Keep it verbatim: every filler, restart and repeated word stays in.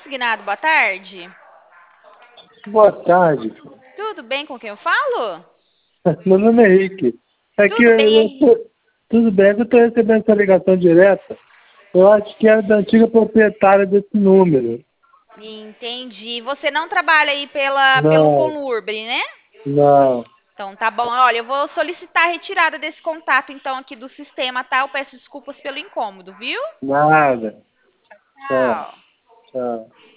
Consignado, boa tarde. Boa tarde. Tudo bem com quem eu falo? Meu nome é Henrique. Aqui Tudo bem, eu Henrique? tô, tudo bem, eu estou recebendo essa ligação direta. Eu acho que é da antiga proprietária desse número. Entendi. Você não trabalha aí pela, pelo Não, Conurbre, né? não, Então tá bom. Olha, eu vou solicitar a retirada desse contato então aqui do sistema, tá? Eu peço desculpas pelo incômodo, viu? nada. Tchau, Tchau. tchau.